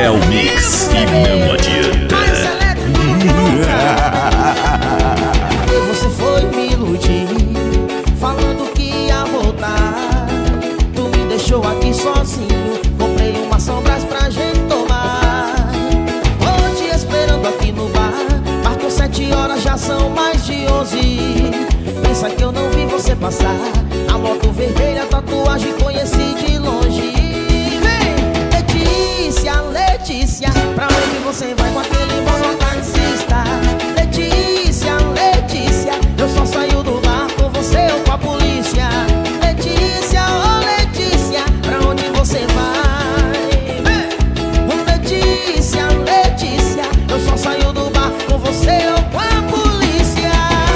Léo Mix e não adianta. Você foi me iludir, falando que ia voltar. Tu me deixou aqui sozinho, comprei umas sombras pra gente tomar. Tô te esperando aqui no bar, marcou 7 horas, já são mais de 11. Pensa que eu não vi você passar, a moto vermelha, tatuagem conheci de longe. Vem, Letícia, Letícia, pra onde você vai com aquele mototaxista? Letícia, Letícia, eu só saio do bar com você ou com a polícia. Letícia, oh Letícia, pra onde você vai? Vem, Letícia, Letícia, eu só saio do bar com você ou com a polícia.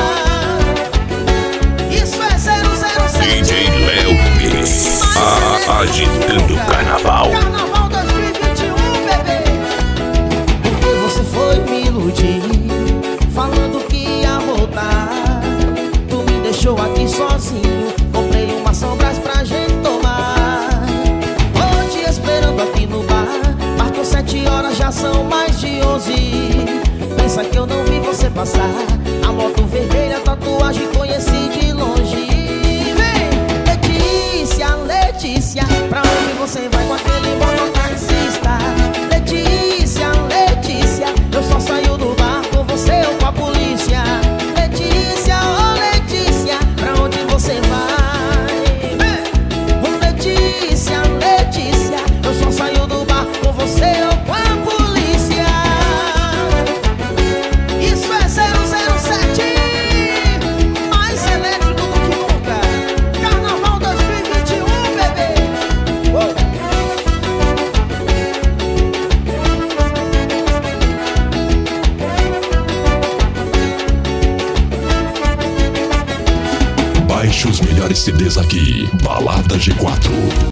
Isso é 007 DJ Léo Mix, agitando o carnaval. Carnaval 2021, bebê. Porque você foi me iludir, falando que ia voltar. Tu me deixou aqui sozinho, comprei umas sombras pra gente tomar. Tô te esperando aqui no bar, marcou 7 horas, já são mais de 11. Pensa que eu não vi você passar, a moto vermelha, tatuagem conheci de longe. Vem, Letícia, Letícia, pra onde você vai com aquele mototaxista? Letícia, Letícia, eu só saio do bar com você ou com a polícia. Letícia, oh Letícia, pra onde você vai? Vem, Letícia, Letícia, eu só saio do bar com você ou com a polícia. Isso é 007, mais elétrico do que nunca. Carnaval 2021, bebê. Baixe os melhores CDs aqui, Balada G4.